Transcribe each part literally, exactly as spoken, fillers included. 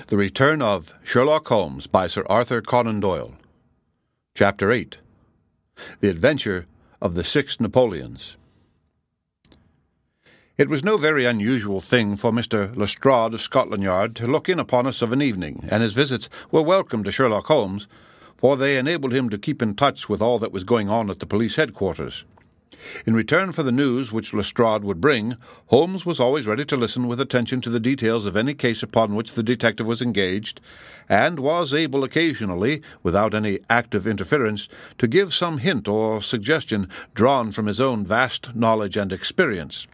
The Return of Sherlock Holmes by Sir Arthur Conan Doyle. Chapter eight. The Adventure of the Six Napoleons. It was no very unusual thing for Mister Lestrade of Scotland Yard to look in upon us of an evening, and his visits were welcome to Sherlock Holmes, for they enabled him to keep in touch with all that was going on at the police headquarters. In return for the news which Lestrade would bring, Holmes was always ready to listen with attention to the details of any case upon which the detective was engaged, and was able occasionally, without any active interference, to give some hint or suggestion drawn from his own vast knowledge and experience.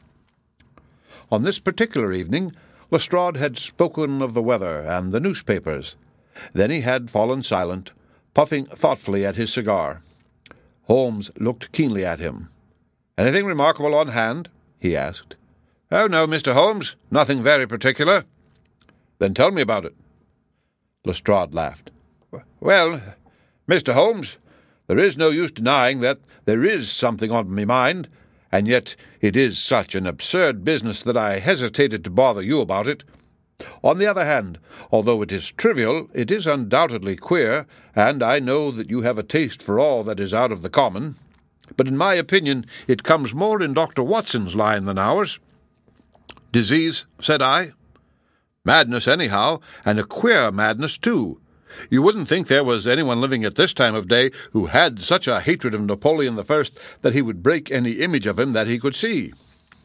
On this particular evening, Lestrade had spoken of the weather and the newspapers. Then he had fallen silent, puffing thoughtfully at his cigar. Holmes looked keenly at him. "Anything remarkable on hand?" he asked. "Oh, no, Mister Holmes, nothing very particular." "Then tell me about it." Lestrade laughed. "Well, Mister Holmes, there is no use denying that there is something on my mind, and yet it is such an absurd business that I hesitated to bother you about it. On the other hand, although it is trivial, it is undoubtedly queer, and I know that you have a taste for all that is out of the common. But in my opinion it comes more in Doctor Watson's line than ours." "Disease?" said I. "Madness, anyhow, and a queer madness, too. You wouldn't think there was anyone living at this time of day who had such a hatred of Napoleon the First that he would break any image of him that he could see."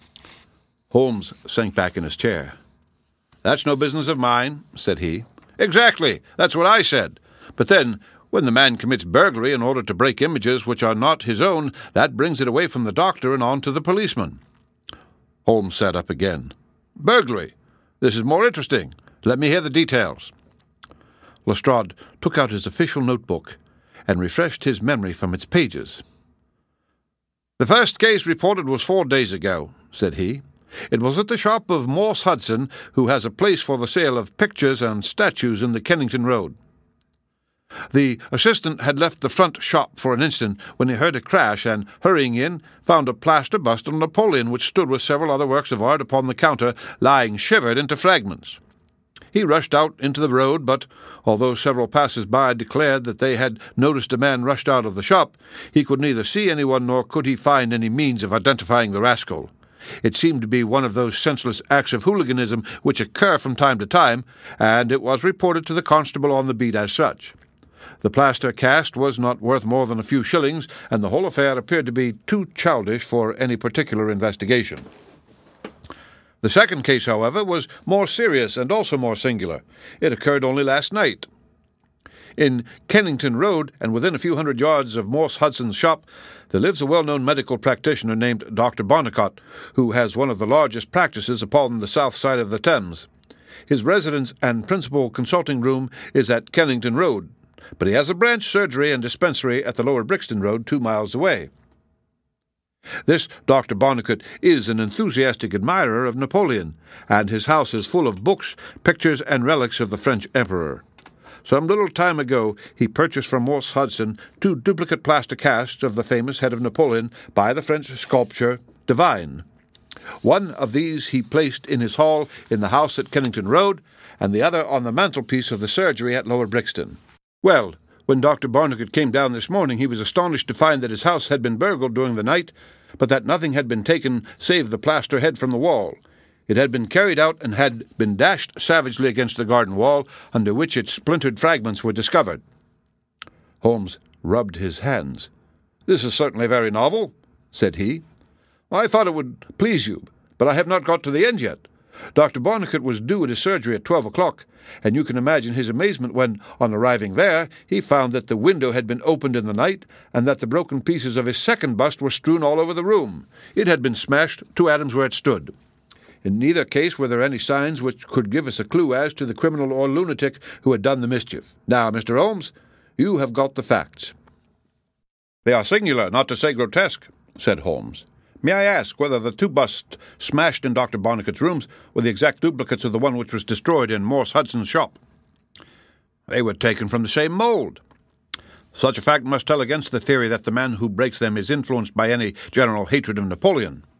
Holmes sank back in his chair. "That's no business of mine," said he. "Exactly, that's what I said. But then, when the man commits burglary in order to break images which are not his own, that brings it away from the doctor and on to the policeman." Holmes sat up again. "Burglary? This is more interesting. Let me hear the details." Lestrade took out his official notebook and refreshed his memory from its pages. "The first case reported was four days ago," said he. "It was at the shop of Morse Hudson, who has a place for the sale of pictures and statues in the Kennington Road. The assistant had left the front shop for an instant when he heard a crash, and, hurrying in, found a plaster bust of Napoleon which stood with several other works of art upon the counter, lying shivered into fragments. He rushed out into the road, but, although several passers-by declared that they had noticed a man rushed out of the shop, he could neither see anyone nor could he find any means of identifying the rascal. It seemed to be one of those senseless acts of hooliganism which occur from time to time, and it was reported to the constable on the beat as such. The plaster cast was not worth more than a few shillings, and the whole affair appeared to be too childish for any particular investigation. The second case, however, was more serious and also more singular. It occurred only last night. In Kennington Road, and within a few hundred yards of Morse Hudson's shop, there lives a well-known medical practitioner named Doctor Barnicot, who has one of the largest practices upon the south side of the Thames. His residence and principal consulting room is at Kennington Road, but he has a branch surgery and dispensary at the Lower Brixton Road, two miles away. This Doctor Barnicot is an enthusiastic admirer of Napoleon, and his house is full of books, pictures, and relics of the French Emperor. Some little time ago he purchased from Morse Hudson two duplicate plaster casts of the famous head of Napoleon by the French sculptor Devine. One of these he placed in his hall in the house at Kennington Road, and the other on the mantelpiece of the surgery at Lower Brixton. Well, when Doctor Barnicot came down this morning, he was astonished to find that his house had been burgled during the night, but that nothing had been taken save the plaster head from the wall. It had been carried out and had been dashed savagely against the garden wall, under which its splintered fragments were discovered. Holmes rubbed his hands. "This is certainly very novel," said he. "I thought it would please you, but I have not got to the end yet. Doctor Barnicot was due at his surgery at twelve o'clock, and you can imagine his amazement when, on arriving there, he found that the window had been opened in the night, and that the broken pieces of his second bust were strewn all over the room. It had been smashed to atoms where it stood. In neither case were there any signs which could give us a clue as to the criminal or lunatic who had done the mischief. Now, Mister Holmes, you have got the facts." "They are singular, not to say grotesque," said Holmes. "May I ask whether the two busts smashed in Doctor Barnicot's rooms were the exact duplicates of the one which was destroyed in Morse Hudson's shop?" "They were taken from the same mould." "Such a fact must tell against the theory that the man who breaks them is influenced by any general hatred of Napoleon."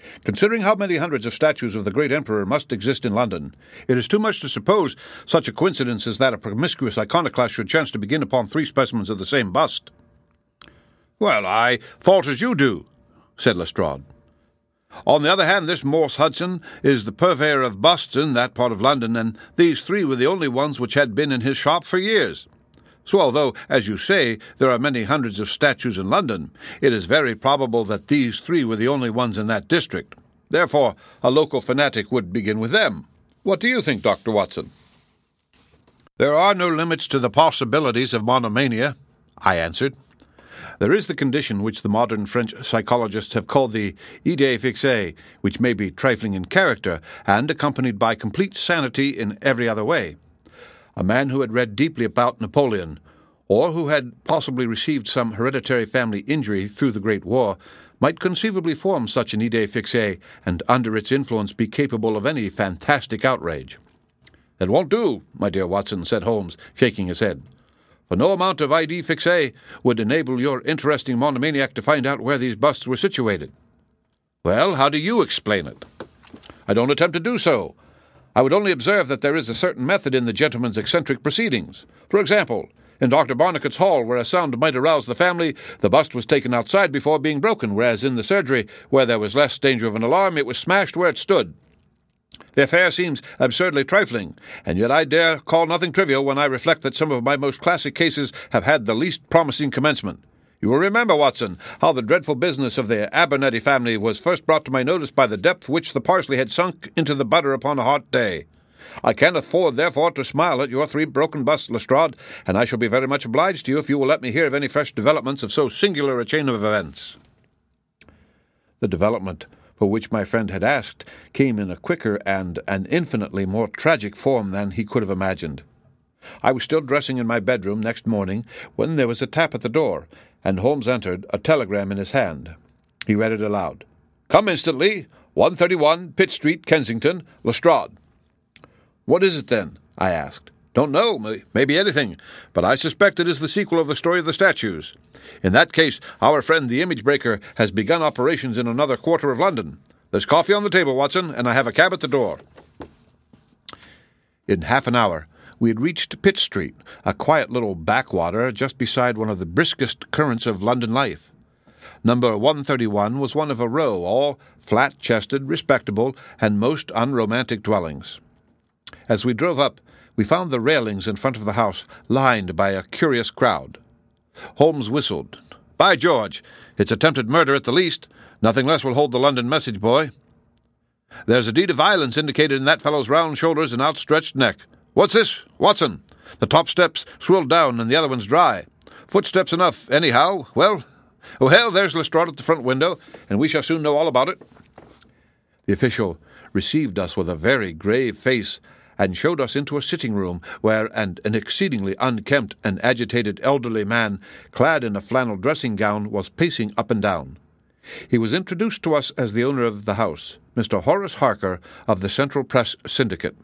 Considering how many hundreds of statues of the great emperor must exist in London, it is too much to suppose such a coincidence as that a promiscuous iconoclast should chance to begin upon three specimens of the same bust. Well, I thought as you do, said Lestrade. On the other hand, this Morse Hudson is the purveyor of busts in that part of London, and these three were the only ones which had been in his shop for years. So although, as you say, there are many hundreds of statues in London, it is very probable that these three were the only ones in that district. Therefore, a local fanatic would begin with them. What do you think, Doctor Watson? There are no limits to the possibilities of monomania, I answered. There is the condition which the modern French psychologists have called the idée fixe, which may be trifling in character and accompanied by complete sanity in every other way. A man who had read deeply about Napoleon, or who had possibly received some hereditary family injury through the Great War, might conceivably form such an idée fixe, and under its influence be capable of any fantastic outrage. "It won't do, my dear Watson," said Holmes, shaking his head. "For no amount of idée fixe would enable your interesting monomaniac to find out where these busts were situated." "Well, how do you explain it?" "I don't attempt to do so. I would only observe that there is a certain method in the gentleman's eccentric proceedings. For example, in Doctor Barnicot's hall, where a sound might arouse the family, the bust was taken outside before being broken, whereas in the surgery, where there was less danger of an alarm, it was smashed where it stood. The affair seems absurdly trifling, and yet I dare call nothing trivial when I reflect that some of my most classic cases have had the least promising commencement. You will remember, Watson, how the dreadful business of the Abernethy family was first brought to my notice by the depth which the parsley had sunk into the butter upon a hot day. I can afford, therefore, to smile at your three broken busts, Lestrade, and I shall be very much obliged to you if you will let me hear of any fresh developments of so singular a chain of events." The development for which my friend had asked came in a quicker and an infinitely more tragic form than he could have imagined. I was still dressing in my bedroom next morning when there was a tap at the door, and Holmes entered, a telegram in his hand. He read it aloud. "Come instantly, one thirty-one, Pitt Street, Kensington, Lestrade." "What is it, then?" I asked. "Don't know. Maybe anything. But I suspect it is the sequel of the story of the statues. In that case, our friend the image-breaker has begun operations in another quarter of London. There's coffee on the table, Watson, and I have a cab at the door." In half an hour, we had reached Pitt Street, a quiet little backwater just beside one of the briskest currents of London life. Number one thirty-one was one of a row, all flat-chested, respectable, and most unromantic dwellings. As we drove up, we found the railings in front of the house lined by a curious crowd. Holmes whistled. "By George, it's attempted murder at the least. Nothing less will hold the London message boy. There's a deed of violence indicated in that fellow's round shoulders and outstretched neck. What's this, Watson? The top step's swilled down and the other one's dry. Footsteps enough, anyhow. Well, well, there's Lestrade at the front window, and we shall soon know all about it." The official received us with a very grave face, and showed us into a sitting-room where an, an exceedingly unkempt and agitated elderly man, clad in a flannel dressing-gown, was pacing up and down. He was introduced to us as the owner of the house, Mister Horace Harker of the Central Press Syndicate.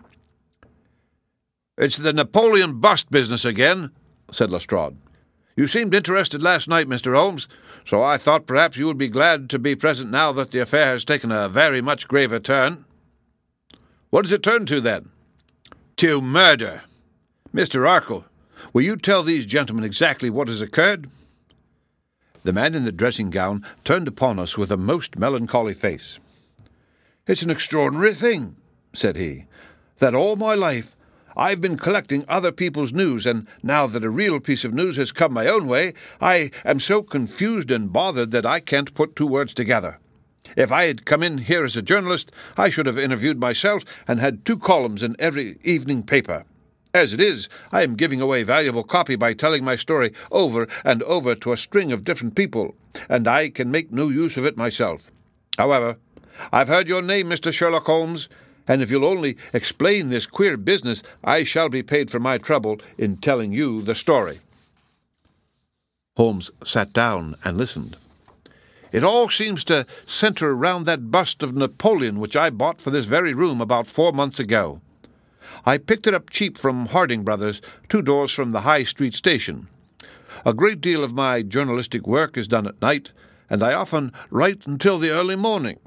"It's the Napoleon bust business again," said Lestrade. "You seemed interested last night, Mister Holmes, so I thought perhaps you would be glad to be present now that the affair has taken a very much graver turn." "What has it turned to, then?" "To murder. Mister Arkle, will you tell these gentlemen exactly what has occurred?" The man in the dressing-gown turned upon us with a most melancholy face. "It's an extraordinary thing," said he, "that all my life I've been collecting other people's news, and now that a real piece of news has come my own way, I am so confused and bothered that I can't put two words together. If I had come in here as a journalist, I should have interviewed myself and had two columns in every evening paper. As it is, I am giving away valuable copy by telling my story over and over to a string of different people, and I can make no use of it myself. However, I've heard your name, Mister Sherlock Holmes, and if you'll only explain this queer business, I shall be paid for my trouble in telling you the story." Holmes sat down and listened. "It all seems to centre around that bust of Napoleon which I bought for this very room about four months ago. I picked it up cheap from Harding Brothers, two doors from the High Street station. A great deal of my journalistic work is done at night, and I often write until the early morning.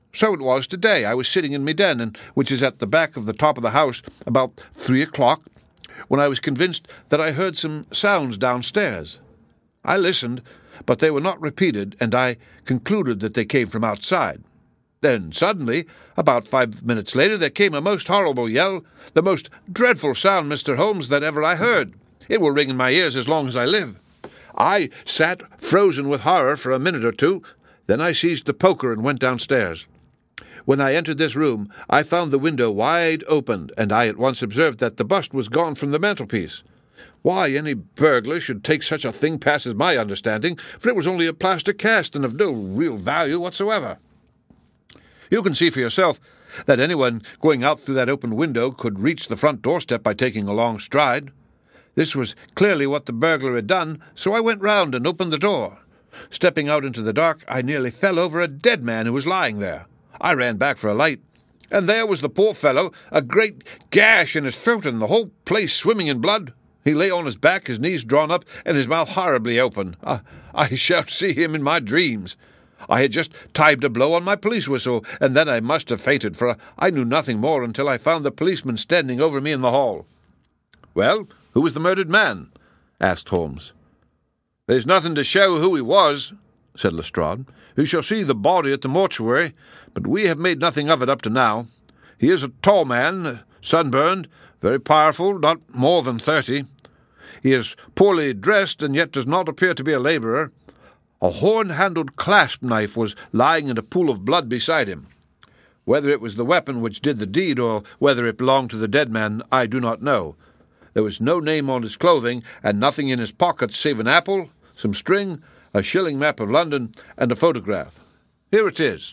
So it was today. I was sitting in me den, and which is at the back of the top of the house, about three o'clock, when I was convinced that I heard some sounds downstairs. I listened, but they were not repeated, and I concluded that they came from outside. Then suddenly, about five minutes later, there came a most horrible yell, the most dreadful sound, Mister Holmes, that ever I heard. It will ring in my ears as long as I live. I sat frozen with horror for a minute or two. Then I seized the poker and went downstairs. When I entered this room, I found the window wide open, and I at once observed that the bust was gone from the mantelpiece. Why any burglar should take such a thing passes my understanding, for it was only a plaster cast and of no real value whatsoever. You can see for yourself that anyone going out through that open window could reach the front doorstep by taking a long stride. This was clearly what the burglar had done, so I went round and opened the door. Stepping out into the dark, I nearly fell over a dead man who was lying there. I ran back for a light, and there was the poor fellow, a great gash in his throat and the whole place swimming in blood. He lay on his back, his knees drawn up, and his mouth horribly open. I, I shall see him in my dreams. I had just timed a blow on my police whistle, and then I must have fainted, for I knew nothing more until I found the policeman standing over me in the hall. "Well, who was the murdered man?" asked Holmes. "There's nothing to show who he was," said Lestrade. "You shall see the body at the mortuary, but we have made nothing of it up to now. He is a tall man, sunburned, very powerful, not more than thirty. He is poorly dressed, and yet does not appear to be a labourer. A horn-handled clasp knife was lying in a pool of blood beside him. Whether it was the weapon which did the deed, or whether it belonged to the dead man, I do not know. There was no name on his clothing, and nothing in his pockets save an apple, some string, a shilling map of London, and a photograph. Here it is."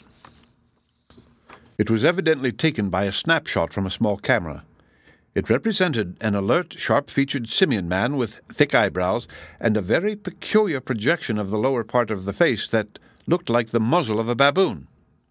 It was evidently taken by a snapshot from a small camera. It represented an alert, sharp-featured simian man with thick eyebrows and a very peculiar projection of the lower part of the face that looked like the muzzle of a baboon.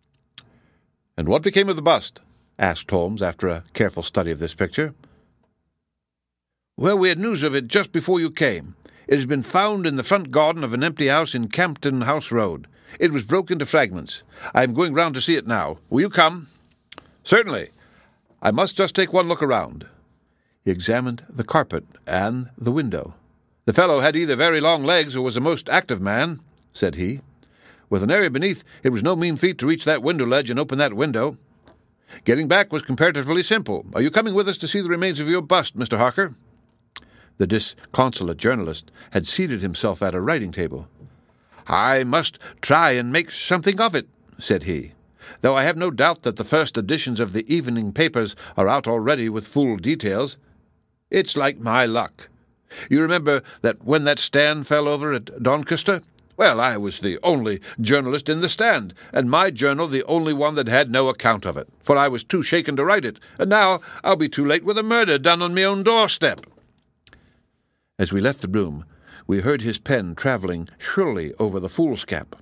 "And what became of the bust?" asked Holmes, after a careful study of this picture. "Well, we had news of it just before you came. It has been found in the front garden of an empty house in Campden House Road. It was broken into fragments. I am going round to see it now. Will you come?" "Certainly. I must just take one look around." He examined the carpet and the window. "The fellow had either very long legs or was a most active man," said he. "With an area beneath, it was no mean feat to reach that window ledge and open that window. Getting back was comparatively simple. Are you coming with us to see the remains of your bust, Mister Harker?" The disconsolate journalist had seated himself at a writing table. "I must try and make something of it," said he, "though I have no doubt that the first editions of the evening papers are out already with full details. It's like my luck. You remember that when that stand fell over at Doncaster? Well, I was the only journalist in the stand, and my journal the only one that had no account of it, for I was too shaken to write it, and now I'll be too late with a murder done on me own doorstep." As we left the room, we heard his pen travelling shrilly over the foolscap.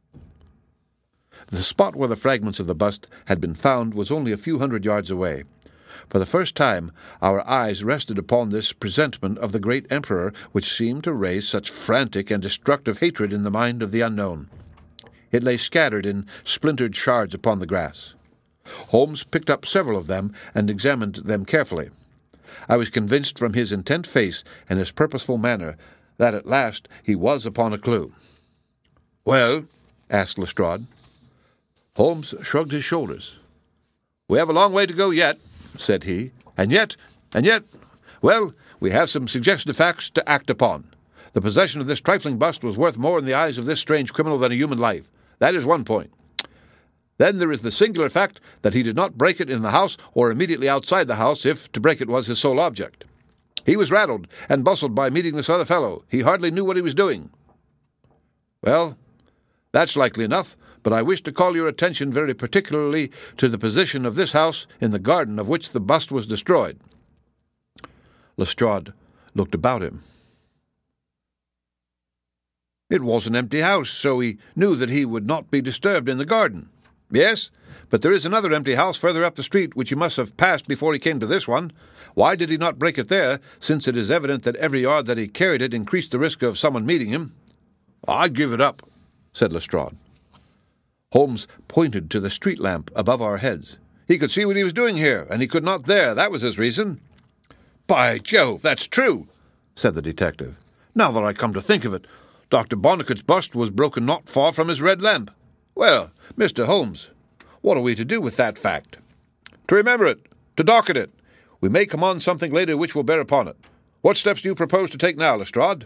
The spot where the fragments of the bust had been found was only a few hundred yards away. For the first time, our eyes rested upon this presentment of the great emperor, which seemed to raise such frantic and destructive hatred in the mind of the unknown. It lay scattered in splintered shards upon the grass. Holmes picked up several of them and examined them carefully. I was convinced from his intent face and his purposeful manner that at last he was upon a clue. "Well?" asked Lestrade. Holmes shrugged his shoulders. "We have a long way to go yet," said he, "and yet, and yet, well, we have some suggestive facts to act upon. The possession of this trifling bust was worth more in the eyes of this strange criminal than a human life. That is one point. Then there is the singular fact that he did not break it in the house or immediately outside the house, if to break it was his sole object. He was rattled and bustled by meeting this other fellow. He hardly knew what he was doing. Well, that's likely enough, but I wish to call your attention very particularly to the position of this house in the garden of which the bust was destroyed." Lestrade looked about him. It was an empty house, so he knew that he would not be disturbed in the garden. "Yes, but there is another empty house further up the street which he must have passed before he came to this one. Why did he not break it there, since it is evident that every yard that he carried it increased the risk of someone meeting him?" "I give it up," said Lestrade. Holmes pointed to the street lamp above our heads. He could see what he was doing here, and he could not there. That was his reason. By Jove, that's true, said the detective. Now that I come to think of it, Doctor Barnicot's bust was broken not far from his red lamp. Well, Mister Holmes, what are we to do with that fact? To remember it, to docket it. We may come on something later which will bear upon it. What steps do you propose to take now, Lestrade?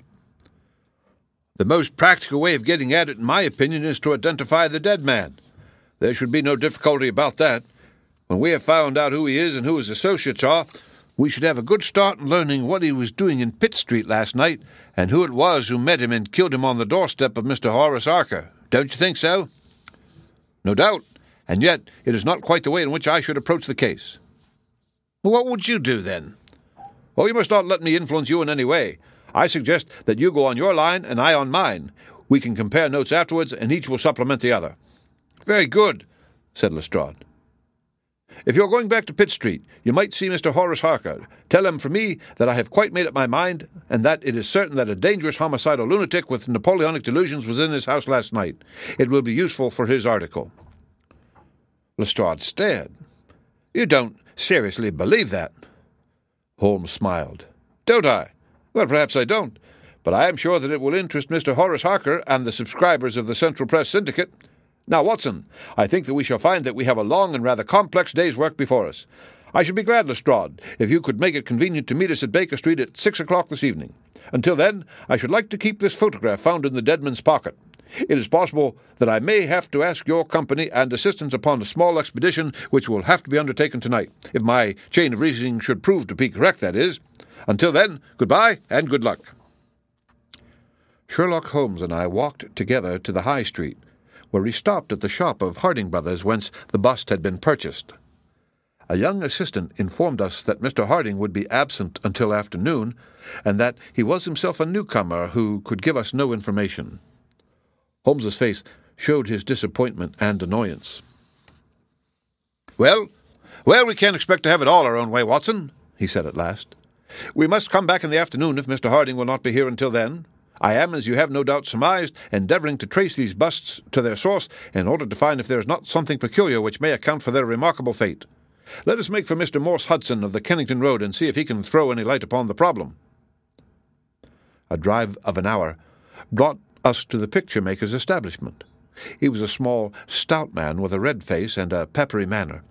The most practical way of getting at it, in my opinion, is to identify the dead man. There should be no difficulty about that. When we have found out who he is and who his associates are, we should have a good start in learning what he was doing in Pitt Street last night and who it was who met him and killed him on the doorstep of Mister Horace Harker. Don't you think so? No doubt, and yet it is not quite the way in which I should approach the case. Well, what would you do, then? Oh, you must not let me influence you in any way. I suggest that you go on your line and I on mine. We can compare notes afterwards, and each will supplement the other. Very good, said Lestrade. If you're going back to Pitt Street, you might see Mister Horace Harker. Tell him from me that I have quite made up my mind, and that it is certain that a dangerous homicidal lunatic with Napoleonic delusions was in his house last night. It will be useful for his article. Lestrade stared. You don't seriously believe that? Holmes smiled. Don't I? Well, perhaps I don't, but I am sure that it will interest Mister Horace Harker and the subscribers of the Central Press Syndicate. Now, Watson, I think that we shall find that we have a long and rather complex day's work before us. I should be glad, Lestrade, if you could make it convenient to meet us at Baker Street at six o'clock this evening. Until then, I should like to keep this photograph found in the dead man's pocket. It is possible that I may have to ask your company and assistance upon a small expedition which will have to be undertaken tonight, if my chain of reasoning should prove to be correct, that is. Until then, goodbye and good luck. Sherlock Holmes and I walked together to the High Street, where we stopped at the shop of Harding Brothers, whence the bust had been purchased. A young assistant informed us that Mister Harding would be absent until afternoon, and that he was himself a newcomer who could give us no information. Holmes's face showed his disappointment and annoyance. Well, well, we can't expect to have it all our own way, Watson, he said at last. We must come back in the afternoon if Mister Harding will not be here until then. I am, as you have no doubt surmised, endeavouring to trace these busts to their source in order to find if there is not something peculiar which may account for their remarkable fate. Let us make for Mister Morse Hudson of the Kennington Road and see if he can throw any light upon the problem. A drive of an hour brought us to the picture-maker's establishment. He was a small, stout man with a red face and a peppery manner.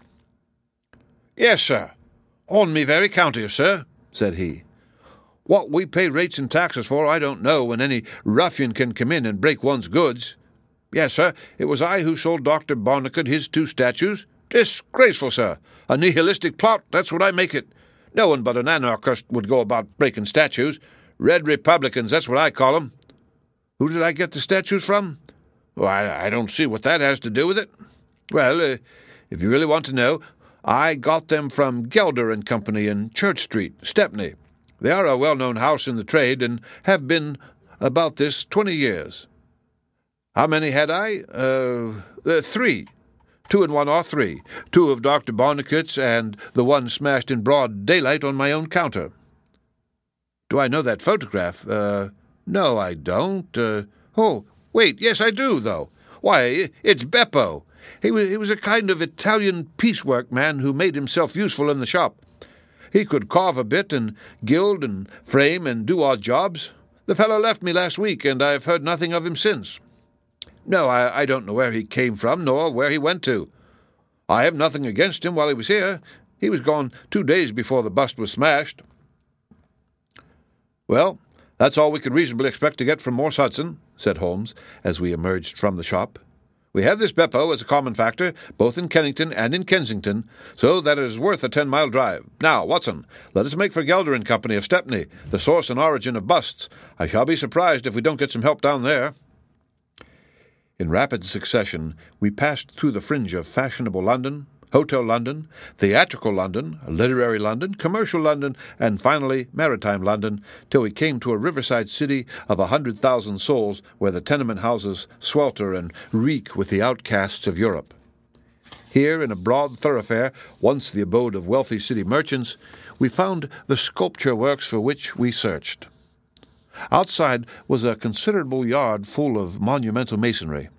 Yes, sir. On me very county, sir, said he. What we pay rates and taxes for I don't know, when any ruffian can come in and break one's goods. Yes, sir, it was I who sold Doctor Barnicot his two statues. Disgraceful, sir. A nihilistic plot, that's what I make it. No one but an anarchist would go about breaking statues. Red Republicans, that's what I call 'em. Who did I get the statues from? Well, I, I don't see what that has to do with it. Well, uh, if you really want to know, I got them from Gelder and Company in Church Street, Stepney. They are a well-known house in the trade, and have been about this twenty years. How many had I? Uh, uh, three. Two and one are three. Two of Doctor Barnicot's, and the one smashed in broad daylight on my own counter. Do I know that photograph? Uh, no, I don't. Uh, oh, wait, yes, I do, though. Why, it's Beppo. He was, he was a kind of Italian piecework man who made himself useful in the shop. He could carve a bit and gild and frame and do odd jobs. The fellow left me last week, and I've heard nothing of him since. No, I, I don't know where he came from, nor where he went to. I have nothing against him while he was here. He was gone two days before the bust was smashed. Well, that's all we could reasonably expect to get from Morse Hudson, said Holmes, as we emerged from the shop. We have this Beppo as a common factor, both in Kennington and in Kensington, so that it is worth a ten-mile drive. Now, Watson, let us make for Gelder and Company of Stepney, the source and origin of busts. I shall be surprised if we don't get some help down there. In rapid succession, we passed through the fringe of fashionable London, Hotel London, theatrical London, literary London, commercial London, and finally maritime London, till we came to a riverside city of a hundred thousand souls where the tenement houses swelter and reek with the outcasts of Europe. Here, in a broad thoroughfare, once the abode of wealthy city merchants, we found the sculpture works for which we searched. Outside was a considerable yard full of monumental masonry.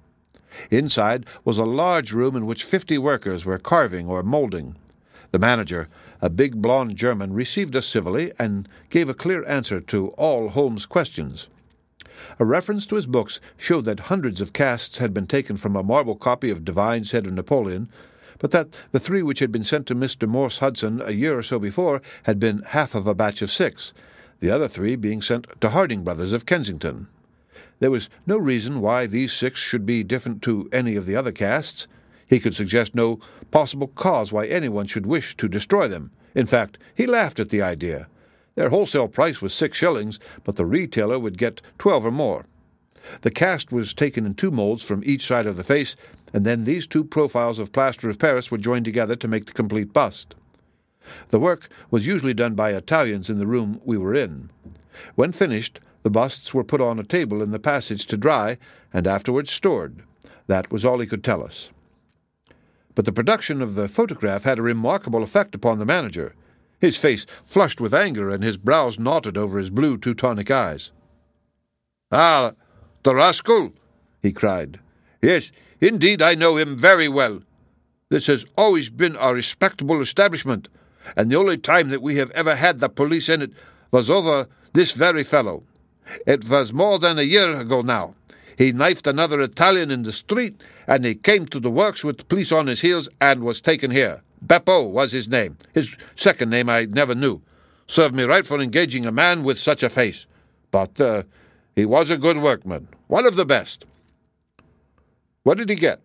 Inside was a large room in which fifty workers were carving or moulding. The manager, a big blond German, received us civilly and gave a clear answer to all Holmes' questions. A reference to his books showed that hundreds of casts had been taken from a marble copy of Divine's Head of Napoleon, but that the three which had been sent to Mister Morse Hudson a year or so before had been half of a batch of six, the other three being sent to Harding Brothers of Kensington. There was no reason why these six should be different to any of the other casts. He could suggest no possible cause why anyone should wish to destroy them. In fact, he laughed at the idea. Their wholesale price was six shillings, but the retailer would get twelve or more. The cast was taken in two moulds from each side of the face, and then these two profiles of plaster of Paris were joined together to make the complete bust. The work was usually done by Italians in the room we were in. When finished, the busts were put on a table in the passage to dry, and afterwards stored. That was all he could tell us. But the production of the photograph had a remarkable effect upon the manager. His face flushed with anger, and his brows knotted over his blue Teutonic eyes. "Ah, the rascal!" he cried. "Yes, indeed, I know him very well. This has always been a respectable establishment, and the only time that we have ever had the police in it was over this very fellow. It was more than a year ago now. He knifed another Italian in the street, and he came to the works with the police on his heels and was taken here. Beppo was his name. His second name I never knew. Served me right for engaging a man with such a face. But uh, he was a good workman, one of the best." "What did he get?"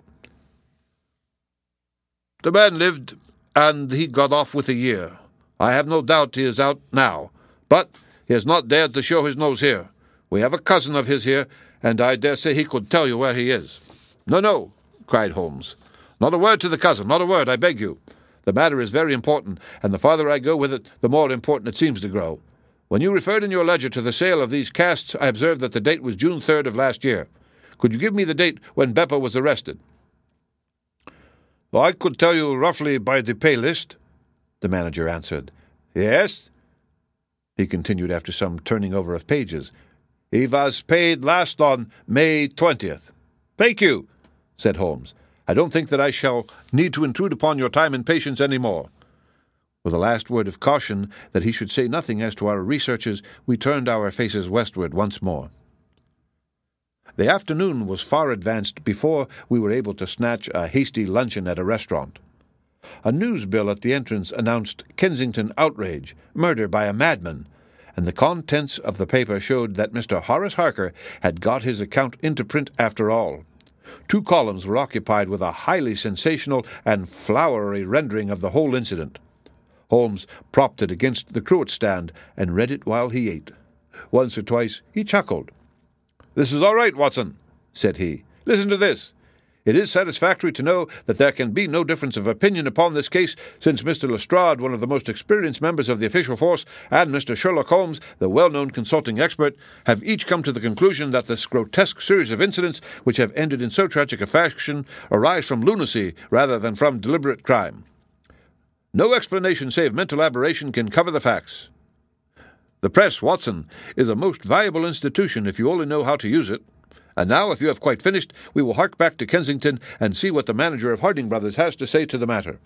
"The man lived, and he got off with a year. I have no doubt he is out now, but he has not dared to show his nose here. We have a cousin of his here, and I dare say he could tell you where he is." "No, no," cried Holmes. "Not a word to the cousin, not a word, I beg you. The matter is very important, and the farther I go with it, the more important it seems to grow. When you referred in your ledger to the sale of these casts, I observed that the date was June third of last year. Could you give me the date when Beppo was arrested?" "Well, I could tell you roughly by the pay list," the manager answered. "Yes?" he continued after some turning over of pages. "He was paid last on May twentieth. "Thank you," said Holmes. "I don't think that I shall need to intrude upon your time and patience any more." With a last word of caution that he should say nothing as to our researches, we turned our faces westward once more. The afternoon was far advanced before we were able to snatch a hasty luncheon at a restaurant. A news bill at the entrance announced Kensington outrage, murder by a madman, and the contents of the paper showed that Mister Horace Harker had got his account into print after all. Two columns were occupied with a highly sensational and flowery rendering of the whole incident. Holmes propped it against the cruet stand and read it while he ate. Once or twice he chuckled. "This is all right, Watson," said he. "Listen to this. It is satisfactory to know that there can be no difference of opinion upon this case, since Mister Lestrade, one of the most experienced members of the official force, and Mister Sherlock Holmes, the well-known consulting expert, have each come to the conclusion that this grotesque series of incidents which have ended in so tragic a fashion arise from lunacy rather than from deliberate crime. No explanation save mental aberration can cover the facts. The press, Watson, is a most valuable institution if you only know how to use it. And now, if you have quite finished, we will hark back to Kensington and see what the manager of Harding Brothers has to say to the matter."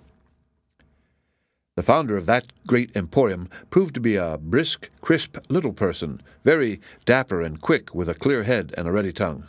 The founder of that great emporium proved to be a brisk, crisp little person, very dapper and quick, with a clear head and a ready tongue.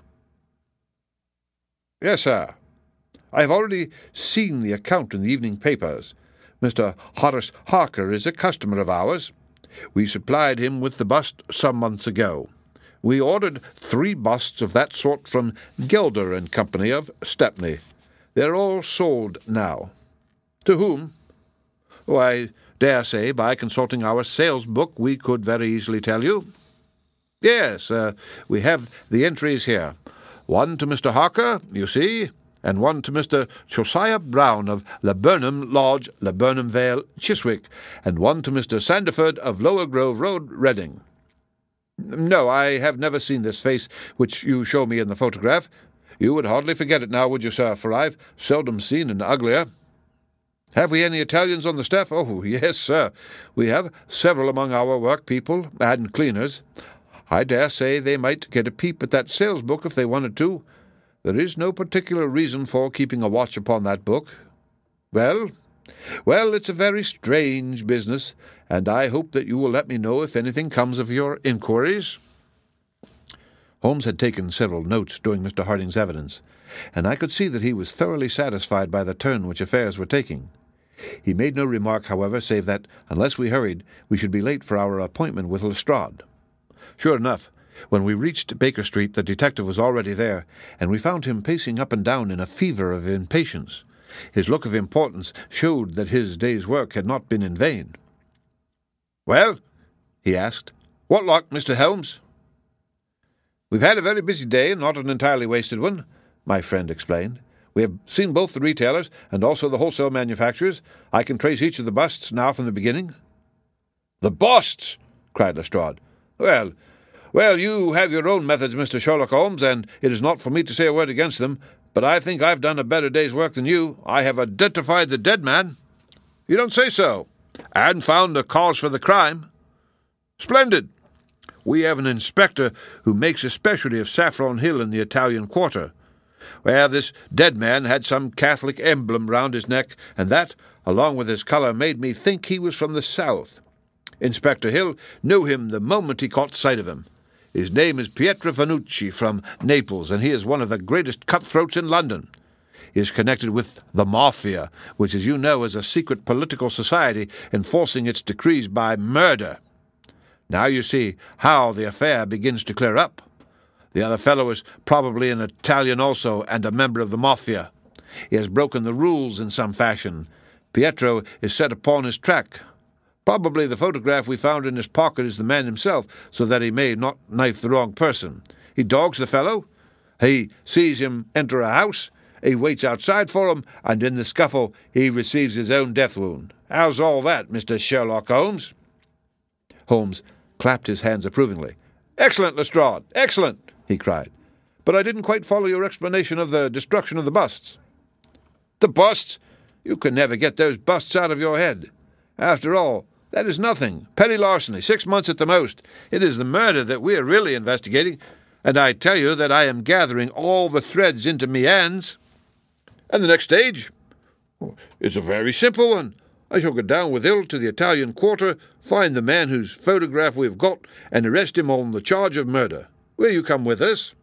"Yes, sir. I have already seen the account in the evening papers. Mister Horace Harker is a customer of ours. We supplied him with the bust some months ago. We ordered three busts of that sort from Gelder and Company of Stepney. They're all sold now." "To whom?" "Oh, I dare say by consulting our sales book we could very easily tell you." "Yes, uh, we have the entries here. One to Mister Harker, you see, and one to Mister Josiah Brown of Laburnum Lodge, Laburnum Vale, Chiswick, and one to Mister Sandiford of Lower Grove Road, Reading." "No, I have never seen this face which you show me in the photograph. You would hardly forget it now, would you, sir, for I've seldom seen an uglier." "Have we any Italians on the staff?" "Oh, yes, sir. We have several among our work people and cleaners. I dare say they might get a peep at that sales book if they wanted to. There is no particular reason for keeping a watch upon that book. Well, well, it's a very strange business, and I hope that you will let me know if anything comes of your inquiries." Holmes had taken several notes during Mister Harding's evidence, and I could see that he was thoroughly satisfied by the turn which affairs were taking. He made no remark, however, save that, unless we hurried, we should be late for our appointment with Lestrade. Sure enough, when we reached Baker Street, the detective was already there, and we found him pacing up and down in a fever of impatience. His look of importance showed that his day's work had not been in vain. "Well," he asked, "what luck, Mister Holmes?" "We've had a very busy day, and not an entirely wasted one," my friend explained. "We have seen both the retailers and also the wholesale manufacturers. I can trace each of the busts now from the beginning." "The busts!" cried Lestrade. Well, well, you have your own methods, Mister Sherlock Holmes, and it is not for me to say a word against them, but I think I've done a better day's work than you. I have identified the dead man." "You don't say so." "And found the cause for the crime." "Splendid. We have an inspector who makes a specialty of Saffron Hill in the Italian Quarter. Well, this dead man had some Catholic emblem round his neck, and that, along with his colour, made me think he was from the south. Inspector Hill knew him the moment he caught sight of him. His name is Pietro Vanucci from Naples, and he is one of the greatest cutthroats in London. He is connected with the Mafia, which, as you know, is a secret political society enforcing its decrees by murder. Now you see how the affair begins to clear up. The other fellow is probably an Italian also, and a member of the Mafia. He has broken the rules in some fashion. Pietro is set upon his track. Probably the photograph we found in his pocket is the man himself, so that he may not knife the wrong person. He dogs the fellow. He sees him enter a house. He waits outside for him, and in the scuffle he receives his own death wound. How's all that, Mister Sherlock Holmes?" Holmes clapped his hands approvingly. "Excellent, Lestrade, excellent!" he cried. "But I didn't quite follow your explanation of the destruction of the busts." "The busts? You can never get those busts out of your head. After all, that is nothing. Petty larceny, six months at the most. It is the murder that we are really investigating, and I tell you that I am gathering all the threads into me hands." "And the next stage?" "It's a very simple one. I shall go down with Hill to the Italian Quarter, find the man whose photograph we have got, and arrest him on the charge of murder. Will you come with us?"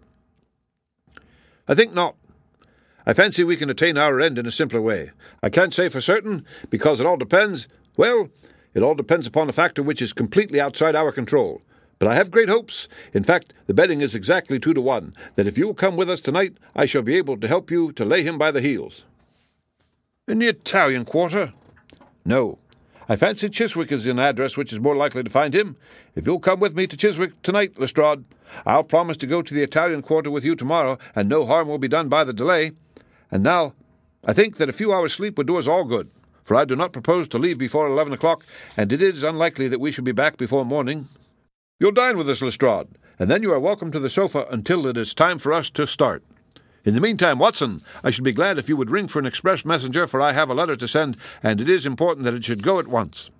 "I think not. I fancy we can attain our end in a simpler way. I can't say for certain, because it all depends, well, it all depends upon a factor which is completely outside our control. But I have great hopes. In fact, the betting is exactly two to one, that if you will come with us tonight, I shall be able to help you to lay him by the heels." "In the Italian Quarter?" "No. I fancy Chiswick is an address which is more likely to find him. If you'll come with me to Chiswick tonight, Lestrade, I'll promise to go to the Italian Quarter with you tomorrow, and no harm will be done by the delay. And now, I think that a few hours' sleep would do us all good, for I do not propose to leave before eleven o'clock, and it is unlikely that we shall be back before morning. You'll dine with us, Lestrade, and then you are welcome to the sofa until it is time for us to start. In the meantime, Watson, I should be glad if you would ring for an express messenger, for I have a letter to send, and it is important that it should go at once."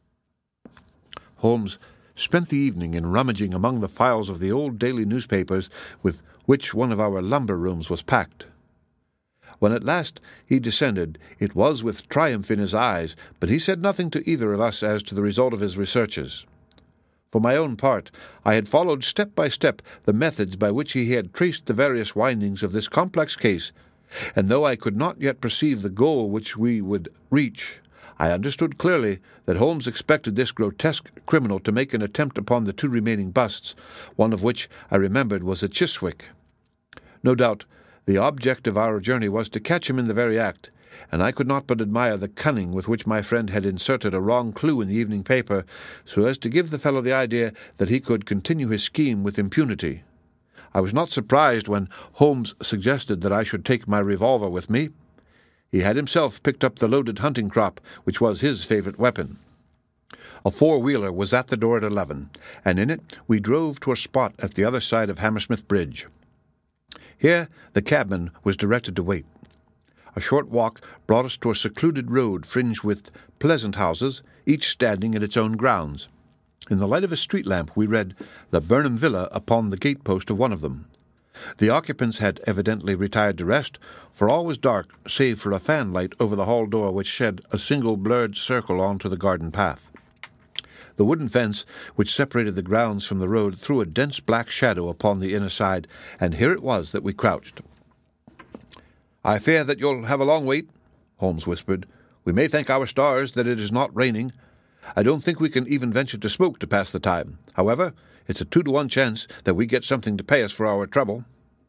Holmes spent the evening in rummaging among the files of the old daily newspapers with which one of our lumber rooms was packed. When at last he descended, it was with triumph in his eyes, but he said nothing to either of us as to the result of his researches. For my own part, I had followed step by step the methods by which he had traced the various windings of this complex case, and though I could not yet perceive the goal which we would reach, I understood clearly that Holmes expected this grotesque criminal to make an attempt upon the two remaining busts, one of which I remembered was at Chiswick. No doubt the object of our journey was to catch him in the very act, and I could not but admire the cunning with which my friend had inserted a wrong clue in the evening paper, so as to give the fellow the idea that he could continue his scheme with impunity. I was not surprised when Holmes suggested that I should take my revolver with me. He had himself picked up the loaded hunting crop, which was his favourite weapon. A four-wheeler was at the door at eleven, and in it we drove to a spot at the other side of Hammersmith Bridge. Here the cabman was directed to wait. A short walk brought us to a secluded road fringed with pleasant houses, each standing in its own grounds. In the light of a street lamp we read "The Burnham Villa" upon the gate-post of one of them. The occupants had evidently retired to rest, for all was dark save for a fan-light over the hall door which shed a single blurred circle onto the garden path. The wooden fence which separated the grounds from the road threw a dense black shadow upon the inner side, and here it was that we crouched. "I fear that you'll have a long wait," Holmes whispered. "We may thank our stars that it is not raining. I don't think we can even venture to smoke to pass the time. However, it's a two-to-one chance that we get something to pay us for our trouble."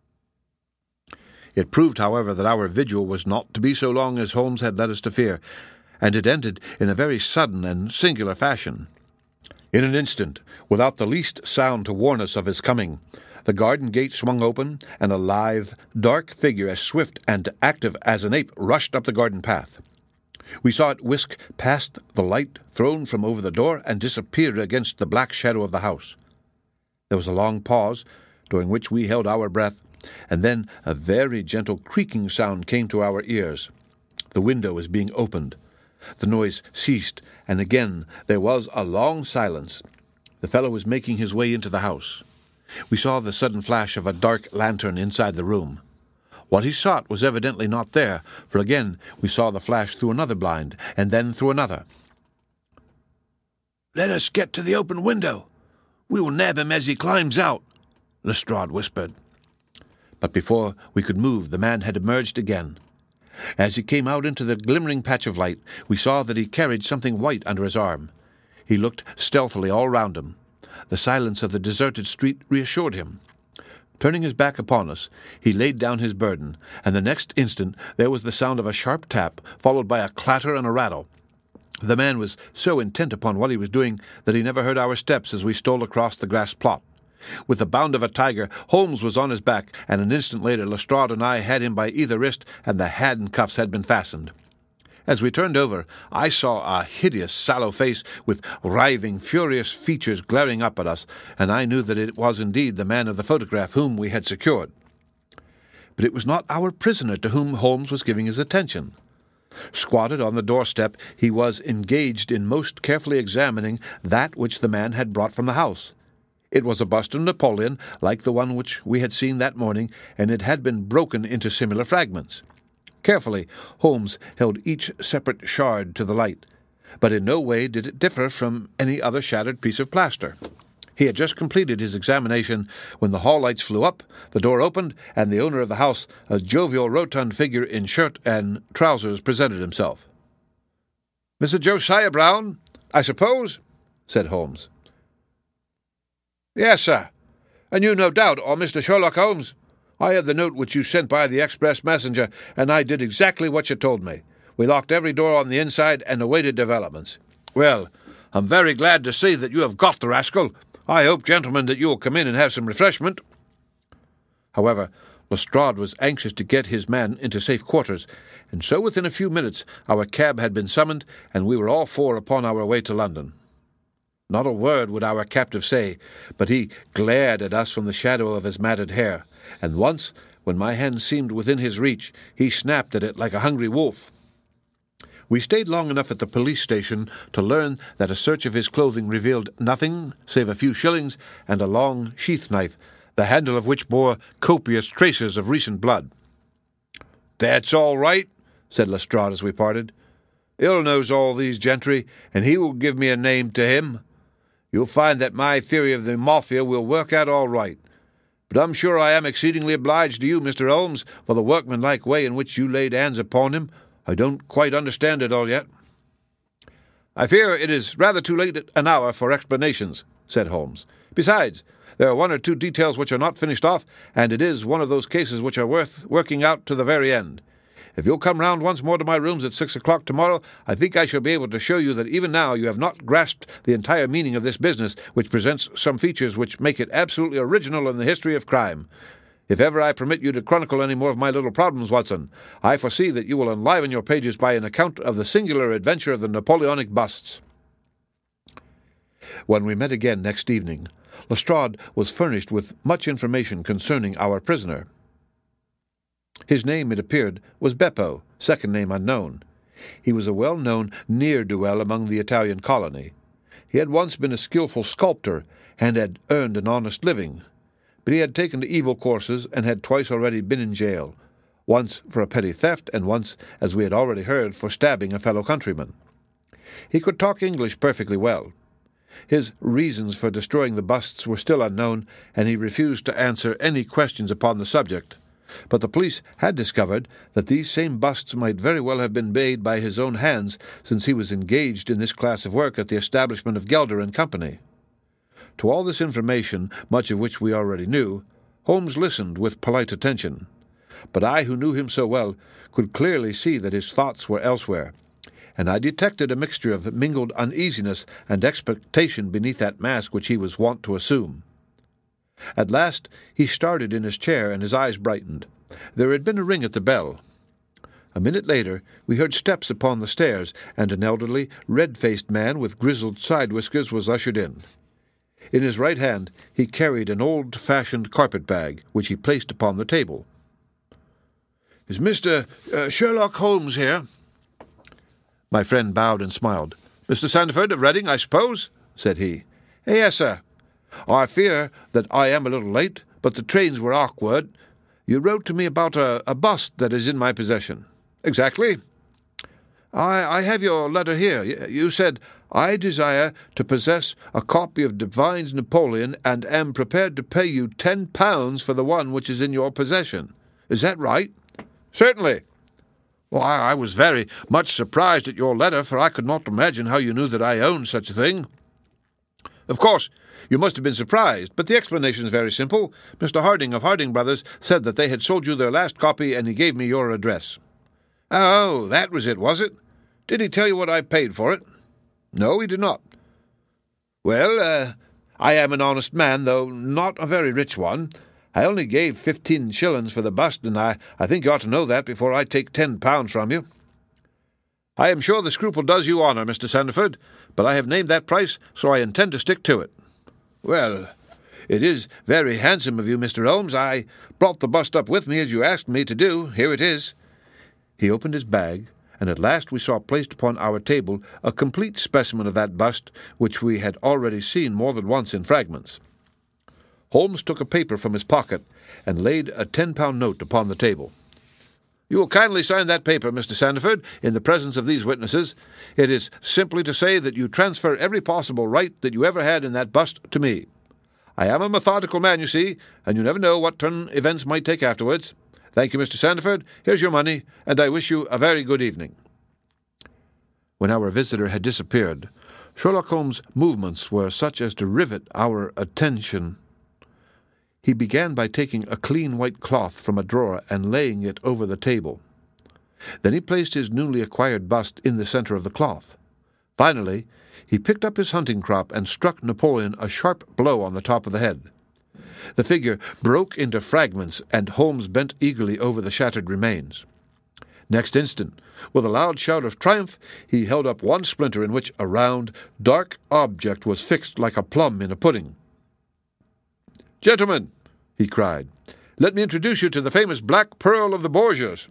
It proved, however, that our vigil was not to be so long as Holmes had led us to fear, and it ended in a very sudden and singular fashion. In an instant, without the least sound to warn us of his coming, the garden gate swung open, and a lithe, dark figure as swift and active as an ape rushed up the garden path. We saw it whisk past the light thrown from over the door and disappear against the black shadow of the house. There was a long pause, during which we held our breath, and then a very gentle creaking sound came to our ears. The window was being opened. The noise ceased, and again there was a long silence. The fellow was making his way into the house. We saw the sudden flash of a dark lantern inside the room. What he sought was evidently not there, for again we saw the flash through another blind, and then through another. "Let us get to the open window. We will nab him as he climbs out," Lestrade whispered. But before we could move, the man had emerged again. As he came out into the glimmering patch of light, we saw that he carried something white under his arm. He looked stealthily all round him. The silence of the deserted street reassured him. Turning his back upon us, he laid down his burden, and the next instant there was the sound of a sharp tap, followed by a clatter and a rattle. The man was so intent upon what he was doing that he never heard our steps as we stole across the grass plot. With the bound of a tiger, Holmes was on his back, and an instant later Lestrade and I had him by either wrist, and the handcuffs had been fastened. As we turned over, I saw a hideous, sallow face with writhing, furious features glaring up at us, and I knew that it was indeed the man of the photograph whom we had secured. But it was not our prisoner to whom Holmes was giving his attention. Squatted on the doorstep, he was engaged in most carefully examining that which the man had brought from the house. It was a bust of Napoleon, like the one which we had seen that morning, and it had been broken into similar fragments. Carefully, Holmes held each separate shard to the light, but in no way did it differ from any other shattered piece of plaster. He had just completed his examination when the hall lights flew up, the door opened, and the owner of the house, a jovial, rotund figure in shirt and trousers, presented himself. "Mister Josiah Brown, I suppose?" said Holmes. "Yes, sir. And you, no doubt, are Mister Sherlock Holmes. I had the note which you sent by the express messenger, and I did exactly what you told me. We locked every door on the inside and awaited developments. Well, I'm very glad to see that you have got the rascal. I hope, gentlemen, that you will come in and have some refreshment." However, Lestrade was anxious to get his man into safe quarters, and so within a few minutes our cab had been summoned, and we were all four upon our way to London. Not a word would our captive say, but he glared at us from the shadow of his matted hair, and once, when my hand seemed within his reach, he snapped at it like a hungry wolf. We stayed long enough at the police station to learn that a search of his clothing revealed nothing save a few shillings and a long sheath knife, the handle of which bore copious traces of recent blood. "That's all right," said Lestrade as we parted. "Hill knows all these gentry, and he will give me a name to him. You'll find that my theory of the Mafia will work out all right. But I'm sure I am exceedingly obliged to you, Mister Holmes, for the workmanlike way in which you laid hands upon him. I don't quite understand it all yet." "I fear it is rather too late an hour for explanations," said Holmes. "Besides, there are one or two details which are not finished off, and it is one of those cases which are worth working out to the very end. If you'll come round once more to my rooms at six o'clock tomorrow, I think I shall be able to show you that even now you have not grasped the entire meaning of this business, which presents some features which make it absolutely original in the history of crime. If ever I permit you to chronicle any more of my little problems, Watson, I foresee that you will enliven your pages by an account of the singular adventure of the Napoleonic busts." When we met again next evening, Lestrade was furnished with much information concerning our prisoner. His name, it appeared, was Beppo, second name unknown. He was a well-known ne'er-do-well among the Italian colony. He had once been a skilful sculptor, and had earned an honest living. but he had taken to evil courses and had twice already been in jail, once for a petty theft and once, as we had already heard, for stabbing a fellow countryman. He could talk English perfectly well. His reasons for destroying the busts were still unknown, and he refused to answer any questions upon the subject. But the police had discovered that these same busts might very well have been made by his own hands, since he was engaged in this class of work at the establishment of Gelder and Company. To all this information, much of which we already knew, Holmes listened with polite attention. But I, who knew him so well, could clearly see that his thoughts were elsewhere, and I detected a mixture of mingled uneasiness and expectation beneath that mask which he was wont to assume. At last he started in his chair, and his eyes brightened. There had been a ring at the bell. A minute later we heard steps upon the stairs, and an elderly, red-faced man with grizzled side-whiskers was ushered in. In his right hand he carried an old-fashioned carpet-bag, which he placed upon the table. "Is Mister Uh, Sherlock Holmes here?" My friend bowed and smiled. "Mister Sandford of Reading, I suppose?" said he. "Yes, sir. I fear that I am a little late, but the trains were awkward. You wrote to me about a, a bust that is in my possession." "Exactly." I, I have your letter here. You said, 'I desire to possess a copy of Devine's Napoleon and am prepared to pay you ten pounds for the one which is in your possession.' Is that right?" "Certainly." "Well, I, I was very much surprised at your letter, for I could not imagine how you knew that I owned such a thing." "Of course, you must have been surprised, but the explanation is very simple. Mister Harding of Harding Brothers said that they had sold you their last copy, and he gave me your address." "Oh, that was it, was it? Did he tell you what I paid for it?" "No, he did not." "Well, uh, I am an honest man, though not a very rich one. I only gave fifteen shillings for the bust, and I, I think you ought to know that before I take ten pounds from you." "I am sure the scruple does you honour, Mister Sandford, but I have named that price, so I intend to stick to it." "Well, it is very handsome of you, Mister Holmes. I brought the bust up with me, as you asked me to do. Here it is." He opened his bag, and at last we saw placed upon our table a complete specimen of that bust, which we had already seen more than once in fragments. Holmes took a paper from his pocket and laid a ten-pound note upon the table. "You will kindly sign that paper, Mister Sandford, in the presence of these witnesses. It is simply to say that you transfer every possible right that you ever had in that bust to me. I am a methodical man, you see, and you never know what turn events might take afterwards. Thank you, Mister Sandford. Here's your money, and I wish you a very good evening." When our visitor had disappeared, Sherlock Holmes' movements were such as to rivet our attention. He began by taking a clean white cloth from a drawer and laying it over the table. Then he placed his newly acquired bust in the centre of the cloth. Finally, he picked up his hunting crop and struck Napoleon a sharp blow on the top of the head. The figure broke into fragments, and Holmes bent eagerly over the shattered remains. Next instant, with a loud shout of triumph, he held up one splinter in which a round, dark object was fixed like a plum in a pudding. "Gentlemen," he cried, "let me introduce you to the famous Black Pearl of the Borgias."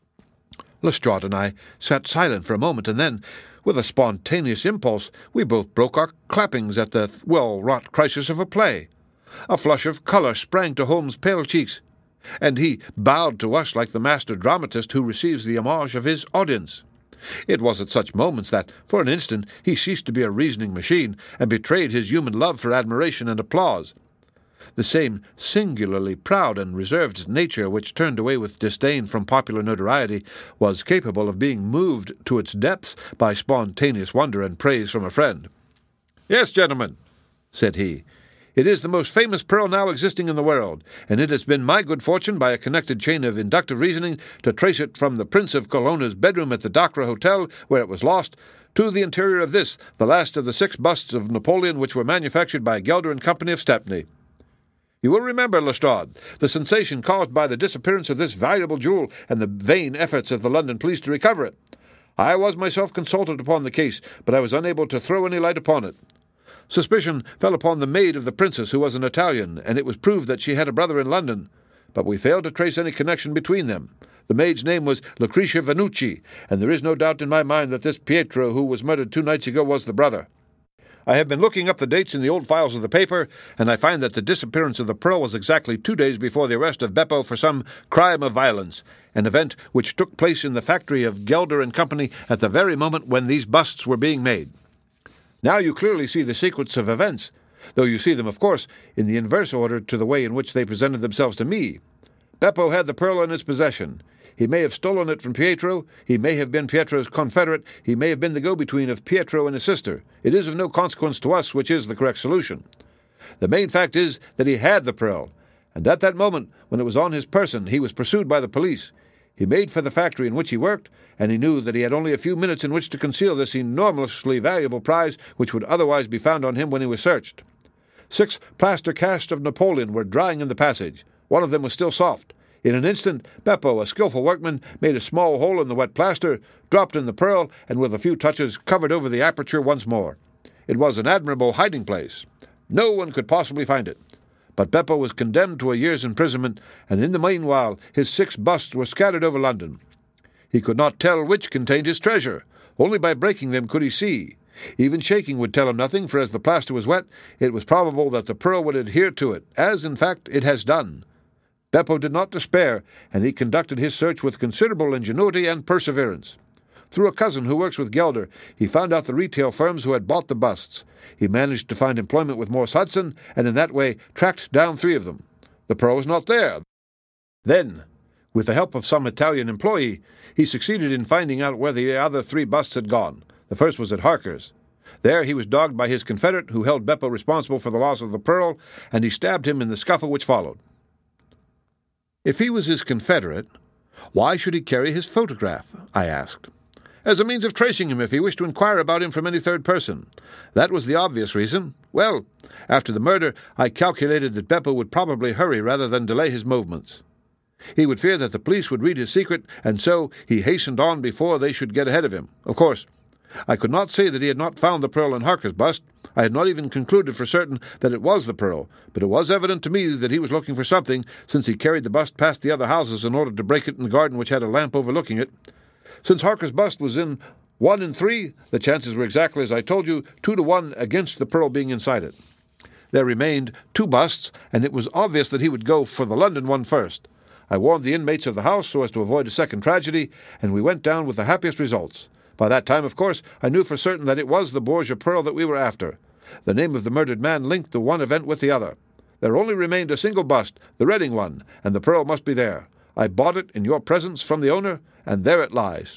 Lestrade and I sat silent for a moment, and then, with a spontaneous impulse, we both broke our clappings at the well-wrought crisis of a play. A flush of colour sprang to Holmes' pale cheeks, and he bowed to us like the master dramatist who receives the homage of his audience. It was at such moments that, for an instant, he ceased to be a reasoning machine, and betrayed his human love for admiration and applause. The same singularly proud and reserved nature which turned away with disdain from popular notoriety was capable of being moved to its depths by spontaneous wonder and praise from a friend. "Yes, gentlemen," said he, "it is the most famous pearl now existing in the world, and it has been my good fortune, by a connected chain of inductive reasoning, to trace it from the Prince of Colonna's bedroom at the Docra Hotel, where it was lost, to the interior of this, the last of the six busts of Napoleon which were manufactured by Gelder and Company of Stepney. You will remember, Lestrade, the sensation caused by the disappearance of this valuable jewel and the vain efforts of the London police to recover it. I was myself consulted upon the case, but I was unable to throw any light upon it. Suspicion fell upon the maid of the princess, who was an Italian, and it was proved that she had a brother in London, but we failed to trace any connection between them. The maid's name was Lucretia Vannucci, and there is no doubt in my mind that this Pietro, who was murdered two nights ago, was the brother. I have been looking up the dates in the old files of the paper, and I find that the disappearance of the pearl was exactly two days before the arrest of Beppo for some crime of violence, an event which took place in the factory of Gelder and Company at the very moment when these busts were being made. Now you clearly see the sequence of events, though you see them, of course, in the inverse order to the way in which they presented themselves to me. Beppo had the pearl in his possession. He may have stolen it from Pietro, he may have been Pietro's confederate, he may have been the go-between of Pietro and his sister. It is of no consequence to us which is the correct solution. The main fact is that he had the pearl, and at that moment, when it was on his person, he was pursued by the police. He made for the factory in which he worked, and he knew that he had only a few minutes in which to conceal this enormously valuable prize which would otherwise be found on him when he was searched. Six plaster casts of Napoleon were drying in the passage. One of them was still soft. In an instant, Beppo, a skilful workman, made a small hole in the wet plaster, dropped in the pearl, and with a few touches covered over the aperture once more. It was an admirable hiding place. No one could possibly find it. But Beppo was condemned to a year's imprisonment, and in the meanwhile his six busts were scattered over London. He could not tell which contained his treasure. Only by breaking them could he see. Even shaking would tell him nothing, for as the plaster was wet, it was probable that the pearl would adhere to it, as, in fact, it has done. Beppo did not despair, and he conducted his search with considerable ingenuity and perseverance. Through a cousin who works with Gelder, he found out the retail firms who had bought the busts. He managed to find employment with Morse Hudson, and in that way tracked down three of them. The pearl was not there. Then, with the help of some Italian employee, he succeeded in finding out where the other three busts had gone. The first was at Harker's. There he was dogged by his confederate, who held Beppo responsible for the loss of the pearl, and he stabbed him in the scuffle which followed. If he was his confederate, why should he carry his photograph? I asked. As a means of tracing him if he wished to inquire about him from any third person. That was the obvious reason. Well, after the murder, I calculated that Beppo would probably hurry rather than delay his movements. He would fear that the police would read his secret, and so he hastened on before they should get ahead of him. Of course, I could not say that he had not found the pearl in Harker's bust. I had not even concluded for certain that it was the pearl, but it was evident to me that he was looking for something, since he carried the bust past the other houses in order to break it in the garden which had a lamp overlooking it. Since Harker's bust was in one in three, the chances were exactly as I told you, two to one against the pearl being inside it. There remained two busts, and it was obvious that he would go for the London one first. I warned the inmates of the house so as to avoid a second tragedy, and we went down with the happiest results. By that time, of course, I knew for certain that it was the Borgia pearl that we were after. The name of the murdered man linked the one event with the other. There only remained a single bust, the Reading one, and the pearl must be there. I bought it in your presence from the owner, and there it lies.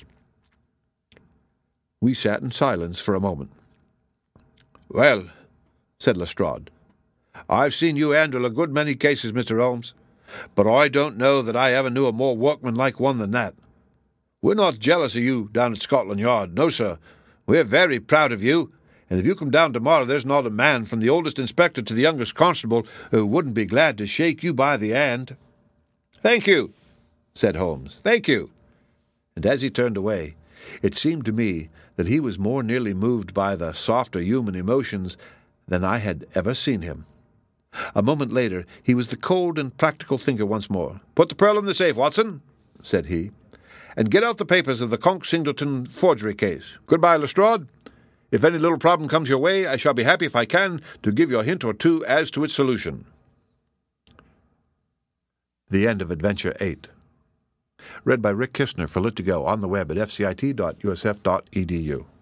We sat in silence for a moment. "Well," said Lestrade, "I've seen you handle a good many cases, Mister Holmes, but I don't know that I ever knew a more workmanlike one than that. We're not jealous of you down at Scotland Yard. No, sir. We're very proud of you, and if you come down tomorrow, there's not a man, from the oldest inspector to the youngest constable, who wouldn't be glad to shake you by the hand." "Thank you," said Holmes. "Thank you." And as he turned away, it seemed to me that he was more nearly moved by the softer human emotions than I had ever seen him. A moment later, he was the cold and practical thinker once more. "Put the pearl in the safe, Watson," said he, "and get out the papers of the Conk-Singleton forgery case. Goodbye, Lestrade. If any little problem comes your way, I shall be happy, if I can, to give you a hint or two as to its solution." The end of Adventure eight. Read by Rick Kistner for Lit to Go on the web at f c i t dot u s f dot e d u.